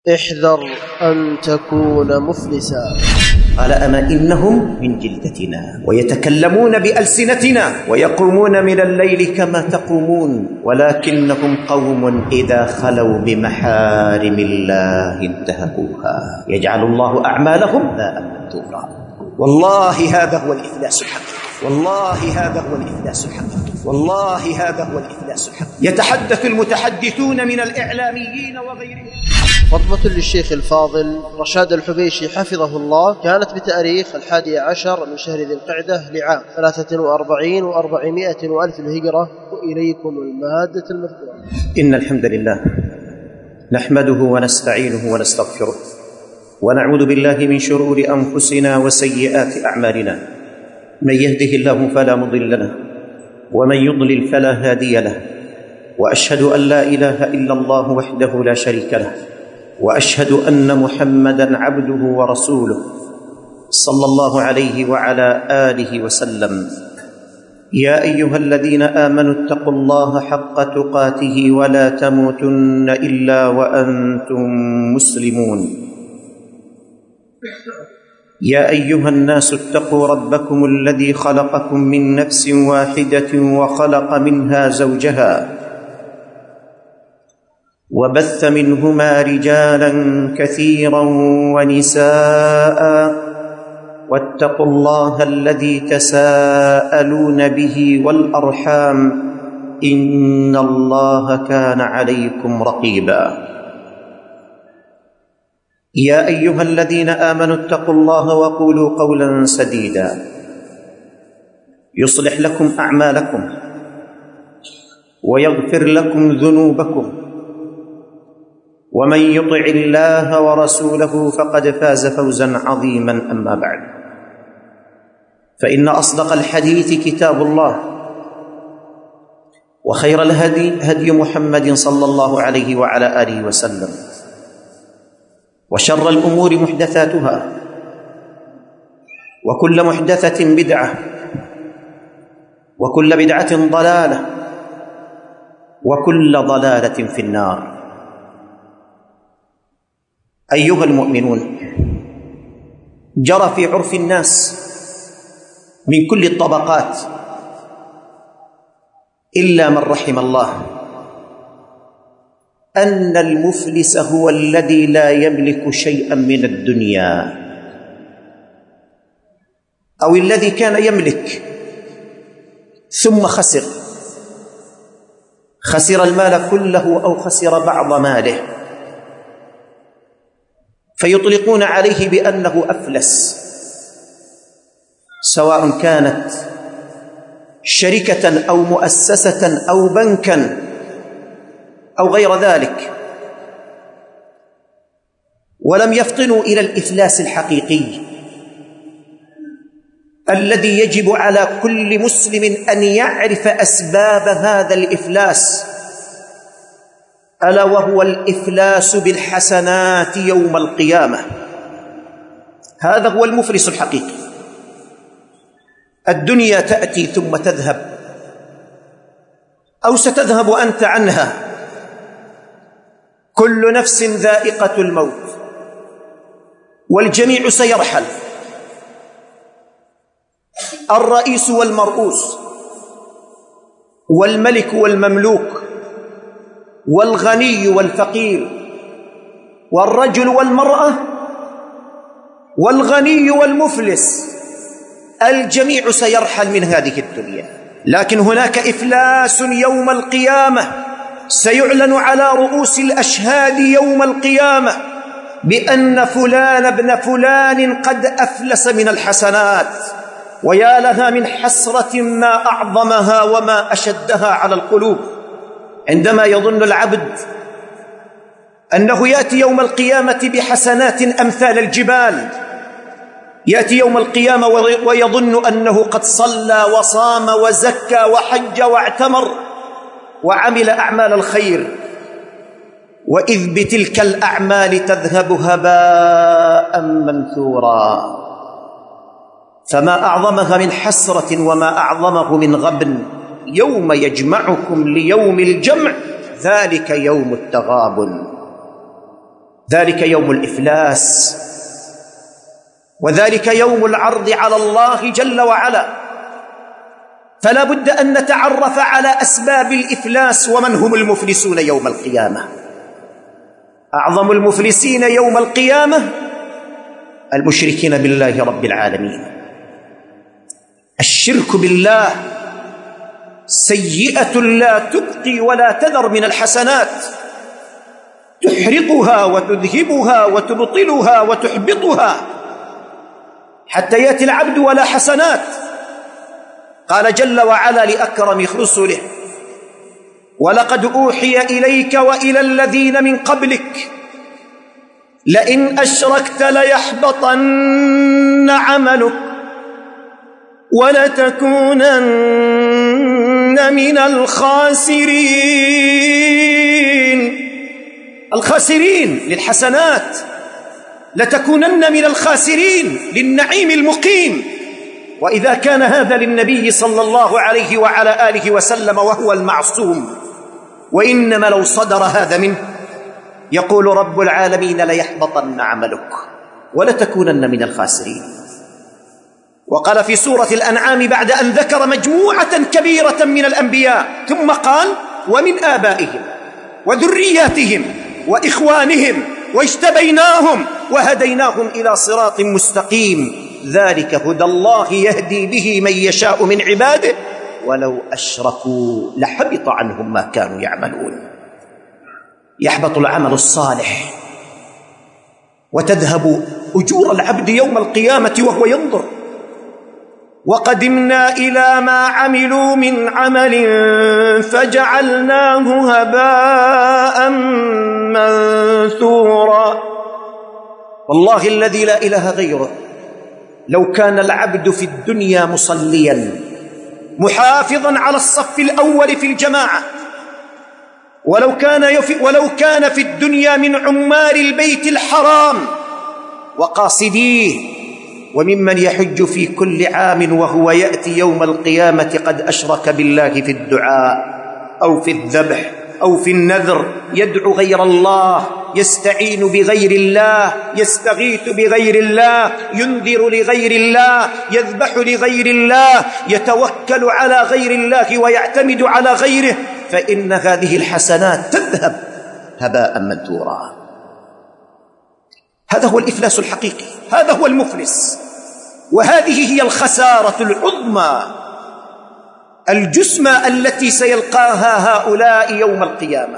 احذر أن تكون مفلسا. قال أما إنهم من جلدتنا ويتكلمون بألسنتنا ويقومون من الليل كما تقومون ولكنهم قوم إذا خلوا بمحارم الله انتهكوها يجعل الله أعمالهم هباء منثورا. والله هذا هو الإفلاس الحقيقي، والله هذا هو الإفلاس الحقيقي، والله هذا هو الإفلاس الحقيقي. يتحدث المتحدثون من الإعلاميين وغيرهم. خطبة للشيخ الفاضل رشاد الحبيشي حفظه الله كانت بتاريخ 11 من شهر ذي القعدة لعام 43 و400 وألف الهجرة. وإليكم المادة المذكورة. إن الحمد لله نحمده ونستعينه ونستغفره ونعوذ بالله من شرور أنفسنا وسيئات أعمالنا. من يهده الله فلا مضل له ومن يضلل فلا هادي له، وأشهد أن لا إله إلا الله وحده لا شريك له، وأشهد أن محمدًا عبده ورسوله صلى الله عليه وعلى آله وسلم. يا أيها الذين آمنوا اتقوا الله حق تقاته ولا تموتن إلا وأنتم مسلمون. يا أيها الناس اتقوا ربكم الذي خلقكم من نفس واحدة وخلق منها زوجها وبث منهما رجالا كثيرا ونساء واتقوا الله الذي تساءلون به والأرحام إن الله كان عليكم رقيبا. يا أيها الذين آمنوا اتقوا الله وقولوا قولا سديدا يصلح لكم أعمالكم ويغفر لكم ذنوبكم، ومن يطع الله ورسوله فقد فاز فوزا عظيما. أما بعد، فإن أصدق الحديث كتاب الله، وخير الهدي هدي محمد صلى الله عليه وعلى آله وسلم، وشر الأمور محدثاتها، وكل محدثة بدعة، وكل بدعة ضلالة، وكل ضلالة في النار. أيها المؤمنون، جرى في عرف الناس من كل الطبقات إلا من رحم الله أن المفلس هو الذي لا يملك شيئا من الدنيا، أو الذي كان يملك ثم خسر المال كله أو خسر بعض ماله، فيطلقون عليه بأنه أفلس، سواء كانت شركة أو مؤسسة أو بنكا أو غير ذلك، ولم يفطنوا إلى الإفلاس الحقيقي الذي يجب على كل مسلم أن يعرف أسباب هذا الإفلاس، ألا وهو الإفلاس بالحسنات يوم القيامة. هذا هو المفلس الحقيقي. الدنيا تأتي ثم تذهب، أو ستذهب أنت عنها. كل نفس ذائقة الموت، والجميع سيرحل، الرئيس والمرؤوس، والملك والمملوك، والغني والفقير، والرجل والمرأة، والغني والمفلس، الجميع سيرحل من هذه الدنيا. لكن هناك إفلاس يوم القيامة، سيعلن على رؤوس الأشهاد يوم القيامة بأن فلان ابن فلان قد أفلس من الحسنات. ويا لها من حسرة ما أعظمها وما أشدها على القلوب، عندما يظن العبد أنه يأتي يوم القيامة بحسنات أمثال الجبال، يأتي يوم القيامة ويظن أنه قد صلى وصام وزكى وحج واعتمر وعمل أعمال الخير، وإذ بتلك الأعمال تذهب هباء منثورا. فما أعظمها من حسرة وما أعظمه من غبن. يوم يجمعكم ليوم الجمع ذلك يوم التغابن. ذلك يوم الإفلاس، وذلك يوم العرض على الله جل وعلا. فلا بد أن نتعرف على أسباب الإفلاس ومن هم المفلسون يوم القيامة. أعظم المفلسين يوم القيامة المشركين بالله رب العالمين. الشرك بالله سيئة لا تبقي ولا تذر من الحسنات، تحرقها وتذهبها وتبطلها وتحبطها حتى يأتي العبد ولا حسنات. قال جل وعلا لأكرم رسله: ولقد أوحي إليك وإلى الذين من قبلك لئن أشركت ليحبطن عملك ولتكونن من الخاسرين للحسنات، لتكونن من الخاسرين للنعيم المقيم. وإذا كان هذا للنبي صلى الله عليه وعلى آله وسلم وهو المعصوم، وإنما لو صدر هذا منه يقول رب العالمين: ليحبطن عملك ولتكونن من الخاسرين. وقال في سورة الأنعام بعد أن ذكر مجموعة كبيرة من الأنبياء ثم قال: ومن آبائهم وذرياتهم وإخوانهم واجتبيناهم وهديناهم إلى صراط مستقيم، ذلك هدى الله يهدي به من يشاء من عباده ولو أشركوا لحبط عنهم ما كانوا يعملون. يحبط العمل الصالح وتذهب أجور العبد يوم القيامة وهو ينظر: وقدمنا إلى ما عملوا من عمل فجعلناه هباء منثورا. والله الذي لا إله غيره، لو كان العبد في الدنيا مصليا محافظا على الصف الأول في الجماعة، ولو كان في الدنيا من عمار البيت الحرام وقاصديه وممن يحج في كل عام وهو يأتي يوم القيامة قد أشرك بالله في الدعاء أو في الذبح أو في النذر، يدعو غير الله، يستعين بغير الله، يستغيث بغير الله، ينذر لغير الله، يذبح لغير الله، يتوكل على غير الله ويعتمد على غيره، فإن هذه الحسنات تذهب هباء منثورا. هذا هو الإفلاس الحقيقي، هذا هو المفلس، وهذه هي الخسارة العظمى الجسمى التي سيلقاها هؤلاء يوم القيامة.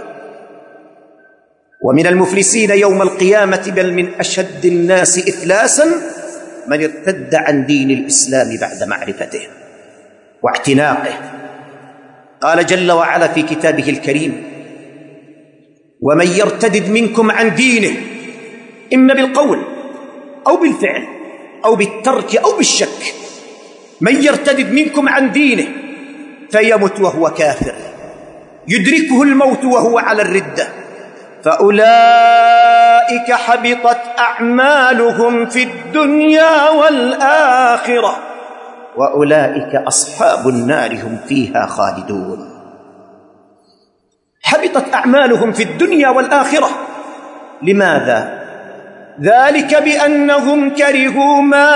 ومن المفلسين يوم القيامة بل من أشد الناس إفلاسا من ارتد عن دين الإسلام بعد معرفته واعتناقه. قال جل وعلا في كتابه الكريم: ومن يرتد منكم عن دينه إما بالقول أو بالفعل أو بالترك أو بالشك، من يرتد منكم عن دينه فيمت وهو كافر يدركه الموت وهو على الردة فأولئك حبطت أعمالهم في الدنيا والآخرة وأولئك أصحاب النار هم فيها خالدون. حبطت أعمالهم في الدنيا والآخرة. لماذا؟ ذلك بأنهم كرهوا ما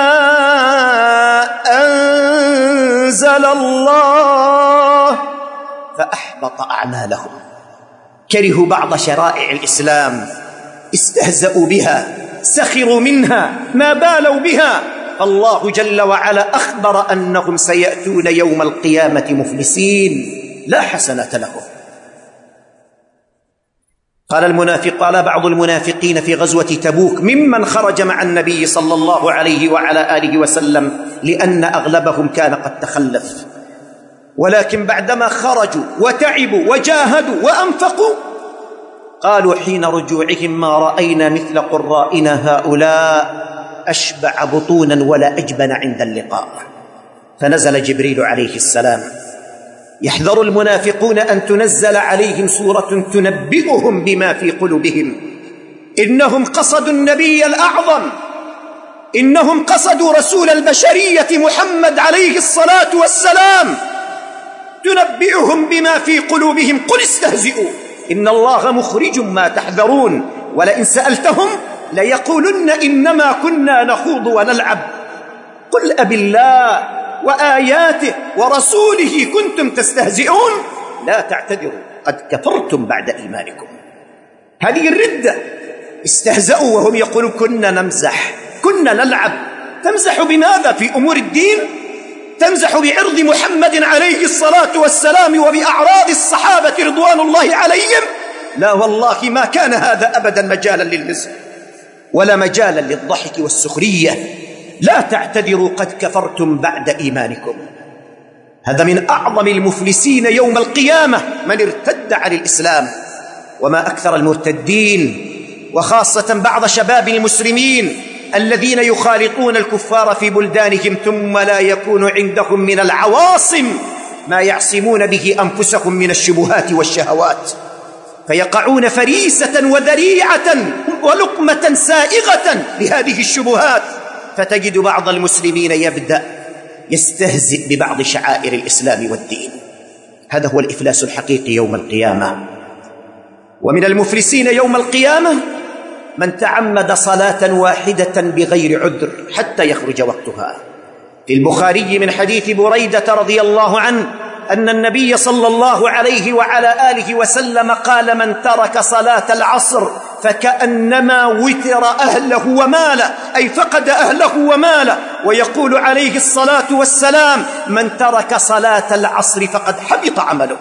أنزل الله فأحبط أعمالهم. كرهوا بعض شرائع الإسلام، استهزأوا بها، سخروا منها، ما بالوا بها. الله جل وعلا أخبر أنهم سيأتون يوم القيامة مفلسين لا حسنة لهم. قال بعض المنافقين في غزوة تبوك ممن خرج مع النبي صلى الله عليه وعلى آله وسلم، لأن أغلبهم كان قد تخلف، ولكن بعدما خرجوا وتعبوا وجاهدوا وأنفقوا قالوا حين رجوعهم: ما رأينا مثل قرائنا هؤلاء أشبع بطونا ولا أجبن عند اللقاء. فنزل جبريل عليه السلام يحذر المنافقون أن تنزل عليهم سورة تنبئهم بما في قلوبهم. إنهم قصدوا النبي الأعظم، إنهم قصدوا رسول البشرية محمد عليه الصلاة والسلام، تنبئهم بما في قلوبهم. قل استهزئوا إن الله مخرج ما تحذرون. ولئن سألتهم ليقولن إنما كنا نخوض ونلعب قل أبالله وآياته ورسوله كنتم تستهزئون لا تعتذروا قد كفرتم بعد إيمانكم. هذه الردة، استهزأوا وهم يقولون كنا نمزح كنا نلعب. تمزح بماذا؟ في أمور الدين؟ تمزح بعرض محمد عليه الصلاة والسلام وبأعراض الصحابة رضوان الله عليهم؟ لا والله ما كان هذا أبدا مجالا للمزح ولا مجالا للضحك والسخرية. لا تعتذروا قد كفرتم بعد إيمانكم. هذا من أعظم المفلسين يوم القيامة من ارتد عن الإسلام. وما أكثر المرتدين، وخاصة بعض شباب المسلمين الذين يخالطون الكفار في بلدانهم ثم لا يكون عندهم من العواصم ما يعصمون به أنفسهم من الشبهات والشهوات، فيقعون فريسة وذريعة ولقمة سائغة بهذه الشبهات. فتجد بعض المسلمين يبدأ يستهزئ ببعض شعائر الإسلام والدين. هذا هو الإفلاس الحقيقي يوم القيامة. ومن المفلسين يوم القيامة من تعمد صلاة واحدة بغير عذر حتى يخرج وقتها. في البخاري من حديث بريدة رضي الله عنه أن النبي صلى الله عليه وعلى آله وسلم قال من ترك صلاة العصر فكأنما وتر أهله وماله، أي فقد أهله وماله. ويقول عليه الصلاة والسلام من ترك صلاة العصر فقد حبط عمله.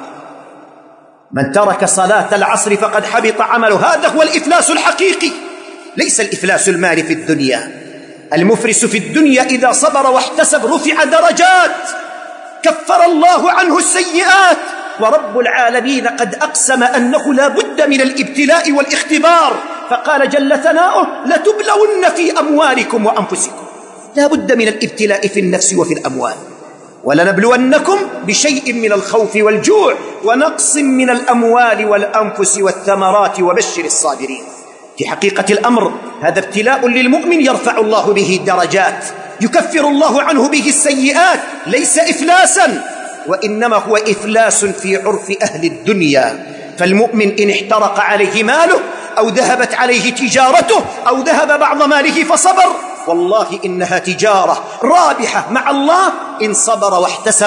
من ترك صلاة العصر فقد حبط عمله. هذا هو الإفلاس الحقيقي، ليس الإفلاس المال في الدنيا. المفلس في الدنيا إذا صبر واحتسب رفع درجات، كفر الله عنه السيئات. ورب العالمين قد أقسم أنه لا بد من الابتلاء والاختبار، فقال جل ثناؤه لتبلون في أموالكم وأنفسكم. لا بد من الابتلاء في النفس وفي الأموال. ولنبلونكم بشيء من الخوف والجوع ونقص من الأموال والأنفس والثمرات وبشر الصابرين. في حقيقة الأمر هذا ابتلاء للمؤمن يرفع الله به درجات، يكفر الله عنه به السيئات، ليس إفلاسا، وإنما هو إفلاس في عرف أهل الدنيا. فالمؤمن إن احترق عليه ماله أو ذهبت عليه تجارته أو ذهب بعض ماله فصبر، والله إنها تجارة رابحة مع الله إن صبر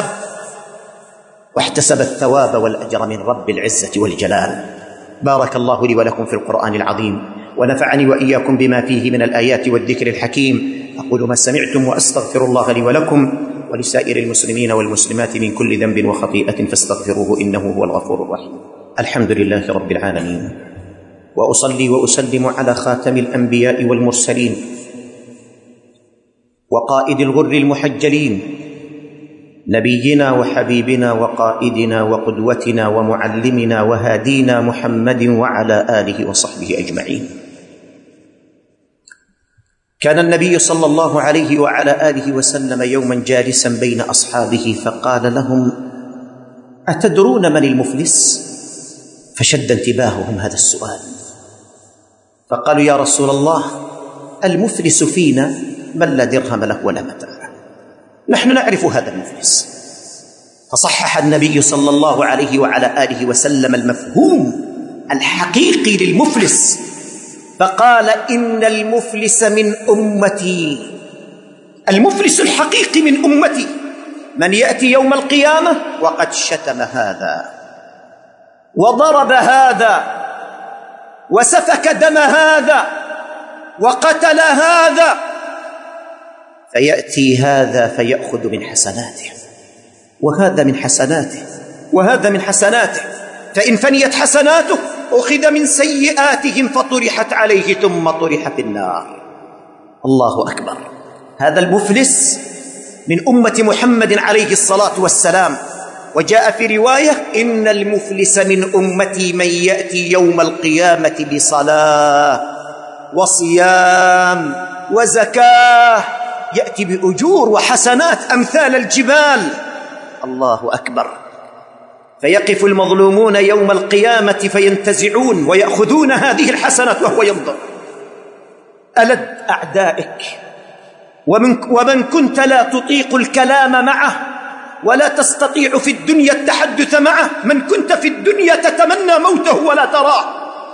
واحتسب الثواب والأجر من رب العزة والجلال. بارك الله لي ولكم في القرآن العظيم، ونفعني وإياكم بما فيه من الآيات والذكر الحكيم. أقول ما سمعتم وأستغفر الله لي ولكم ولسائر المسلمين والمسلمات من كل ذنب وخطيئة فاستغفروه إنه هو الغفور الرحيم. الحمد لله رب العالمين، وأصلي وأسلم على خاتم الأنبياء والمرسلين وقائد الغر المحجلين، نبينا وحبيبنا وقائدنا وقدوتنا ومعلمنا وهادينا محمد وعلى آله وصحبه أجمعين. كان النبي صلى الله عليه وعلى آله وسلم يوما جالسا بين أصحابه فقال لهم أتدرون من المفلس؟ فشد انتباههم هذا السؤال، فقالوا يا رسول الله المفلس فينا من لا درهم له ولا متاع، نحن نعرف هذا المفلس. فصحح النبي صلى الله عليه وعلى آله وسلم المفهوم الحقيقي للمفلس، فقال إن المفلس من أمتي، المفلس الحقيقي من أمتي من يأتي يوم القيامة وقد شتم هذا وضرب هذا وسفك دم هذا وقتل هذا، فيأتي هذا فيأخذ من حسناته وهذا من حسناته وهذا من حسناته، فإن فنيت حسناته أخذ من سيئاتهم فطرحت عليه ثم طرح في النار. الله أكبر. هذا المفلس من أمة محمد عليه الصلاة والسلام. وجاء في رواية إن المفلس من أمتي من يأتي يوم القيامة بصلاة وصيام وزكاة، يأتي بأجور وحسنات أمثال الجبال. الله أكبر. فيقف المظلومون يوم القيامة فينتزعون ويأخذون هذه الحسنات وهو ينظر. ألد أعدائك ومن كنت لا تطيق الكلام معه ولا تستطيع في الدنيا التحدث معه، من كنت في الدنيا تتمنى موته ولا تراه،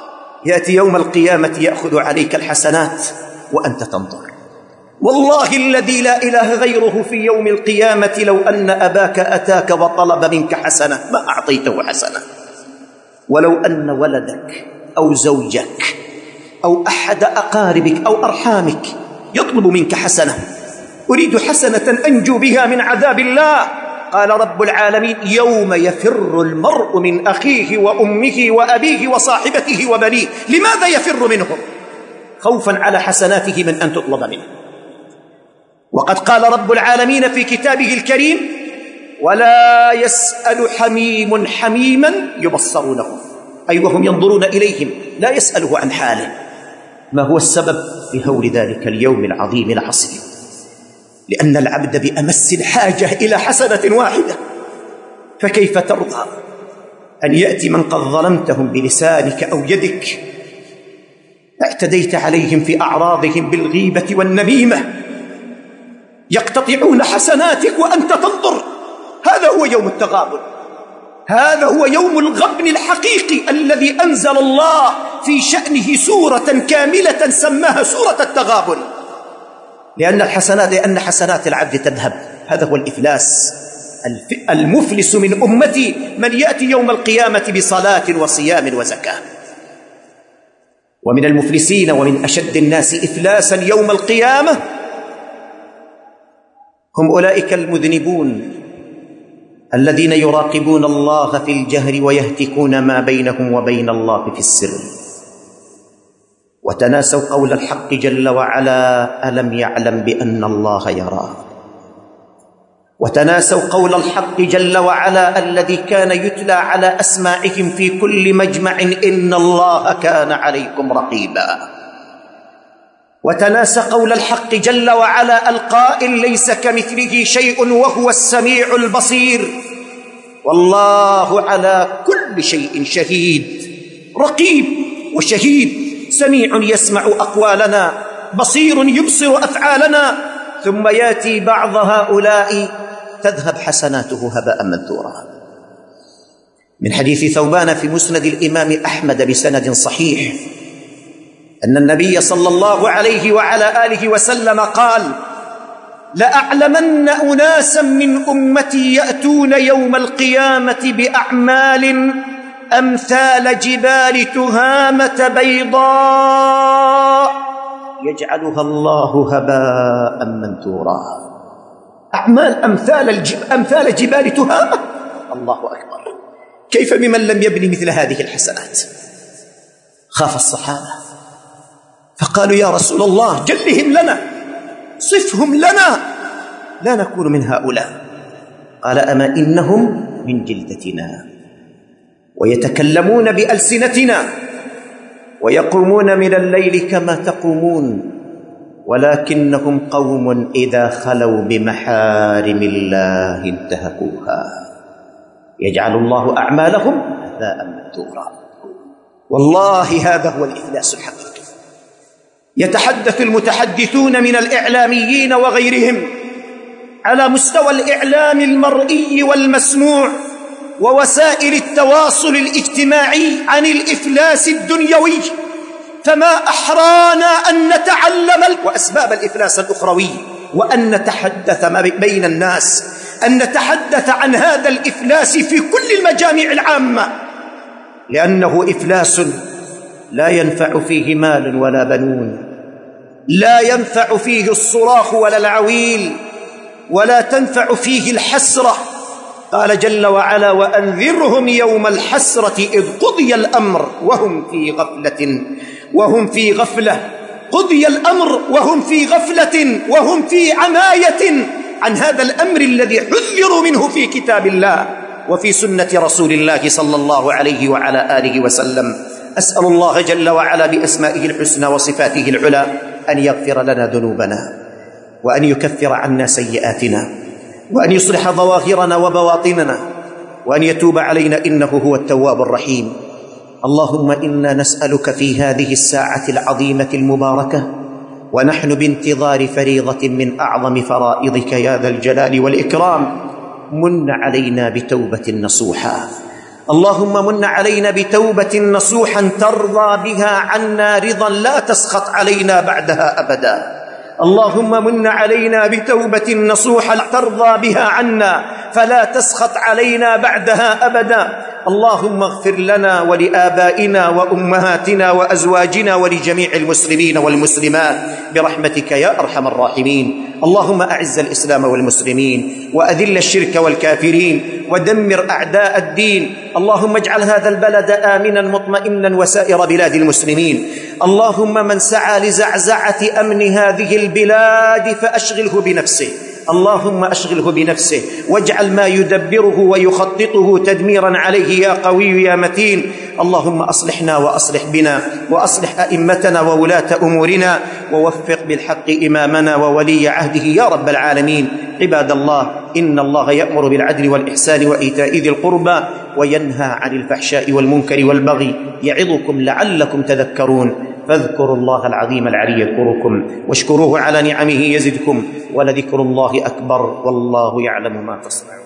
يأتي يوم القيامة يأخذ عليك الحسنات وأنت تنظر. والله الذي لا إله غيره في يوم القيامة لو أن أباك أتاك وطلب منك حسنة ما أعطيته حسنة، ولو أن ولدك أو زوجك أو أحد أقاربك أو أرحامك يطلب منك حسنة، أريد حسنة أنجو بها من عذاب الله، قال رب العالمين يوم يفر المرء من أخيه وأمه وأبيه وصاحبته وبنيه. لماذا يفر منهم؟ خوفا على حسناته من أن تطلب منه. وقد قال رب العالمين في كتابه الكريم ولا يسأل حميم حميما يبصرونه، أي وهم ينظرون إليهم لا يسأله عن حاله. ما هو السبب في هول ذلك اليوم العظيم العصيب؟ لأن العبد بأمس الحاجة إلى حسنة واحدة، فكيف ترضى أن يأتي من قد ظلمتهم بلسانك أو يدك، اعتديت عليهم في أعراضهم بالغيبة والنميمة، يقتطعون حسناتك وأنت تنظر؟ هذا هو يوم التغابن، هذا هو يوم الغبن الحقيقي الذي أنزل الله في شأنه سورة كاملة سماها سورة التغابن، لأن حسنات العبد تذهب. هذا هو الإفلاس. المفلس من أمتي من يأتي يوم القيامة بصلاة وصيام وزكاة. ومن المفلسين ومن أشد الناس إفلاسا يوم القيامة هم أولئك المذنبون الذين يراقبون الله في الجهر ويهتكون ما بينهم وبين الله في السر، وتناسوا قول الحق جل وعلا ألم يعلم بأن الله يراه، وتناسوا قول الحق جل وعلا الذي كان يتلى على أسماعهم في كل مجمع إن الله كان عليكم رقيبا، وتناسى قول الحق جل وعلا القائل ليس كمثله شيء وهو السميع البصير، والله على كل شيء شهيد، رقيب وشهيد، سميع يسمع أقوالنا، بصير يبصر أفعالنا. ثم يأتي بعض هؤلاء تذهب حسناته هباء منثورا. من حديث ثوبان في مسند الإمام أحمد بسند صحيح أن النبي صلى الله عليه وعلى آله وسلم قال لأعلمن أناسا من أمتي يأتون يوم القيامة بأعمال أمثال جبال تهامة بيضاء يجعلها الله هباء منثورا. أعمال أمثال جبال تهامة، الله أكبر، كيف بمن لم يبني مثل هذه الحسنات؟ خاف الصحابة فقالوا يا رسول الله جلهم لنا، صفهم لنا، لا نكون من هؤلاء. قال أما إنهم من جلدتنا ويتكلمون بألسنتنا ويقومون من الليل كما تقومون، ولكنهم قوم إذا خلوا بمحارم الله انتهكوها يجعل الله أعمالهم هباء منثورا. والله هذا هو الإفلاس الحقيقي. يتحدث المتحدثون من الإعلاميين وغيرهم على مستوى الإعلام المرئي والمسموع ووسائل التواصل الاجتماعي عن الإفلاس الدنيوي، فما أحرانا أن نتعلم وأسباب الإفلاس الأخروي، وأن نتحدث بين الناس، أن نتحدث عن هذا الإفلاس في كل المجامع العامة، لأنه إفلاس لا ينفع فيه مال ولا بنون، لا ينفع فيه الصراخ ولا العويل، ولا تنفع فيه الحسرة. قال جل وعلا وأنذرهم يوم الحسرة إذ قضي الأمر وهم في غفلة قضي الأمر وهم في غفلة وهم في عماية عن هذا الأمر الذي حذروا منه في كتاب الله وفي سنة رسول الله صلى الله عليه وعلى آله وسلم. أسأل الله جل وعلا بأسمائه الحسنى وصفاته العلى أن يغفر لنا ذنوبنا، وأن يكفر عنا سيئاتنا، وأن يصلح ظواهرنا وبواطننا، وأن يتوب علينا إنه هو التواب الرحيم. اللهم إنا نسألك في هذه الساعة العظيمة المباركة ونحن بانتظار فريضة من أعظم فرائضك يا ذا الجلال والإكرام، من علينا بتوبة نصوحا، اللهم من علينا بتوبة نصوحا ترضى بها عنا رضا لا تسخط علينا بعدها أبدا. اللهم من علينا بتوبة نصوحا ترضى بها عنا فلا تسخط علينا بعدها أبدا. اللهم اغفر لنا ولآبائنا وأمهاتنا وأزواجنا ولجميع المسلمين والمسلمات برحمتك يا أرحم الراحمين. اللهم أعز الإسلام والمسلمين وأذل الشرك والكافرين ودمر أعداء الدين. اللهم اجعل هذا البلد آمنا مطمئنا وسائر بلاد المسلمين. اللهم من سعى لزعزعة أمن هذه البلاد فأشغله بنفسه، اللهم أشغله بنفسه واجعل ما يدبره ويخططه تدميرا عليه يا قوي يا متين. اللهم أصلحنا وأصلح بنا وأصلح أئمتنا وولاة أمورنا ووفق بالحق إمامنا وولي عهده يا رب العالمين. عباد الله، إن الله يأمر بالعدل والإحسان وإيتاء ذي القربى وينهى عن الفحشاء والمنكر والبغي يعظكم لعلكم تذكرون. فاذكروا الله العظيم العلي يذكركم واشكروه على نعمه يزدكم ولذكر الله أكبر والله يعلم ما تصنعون.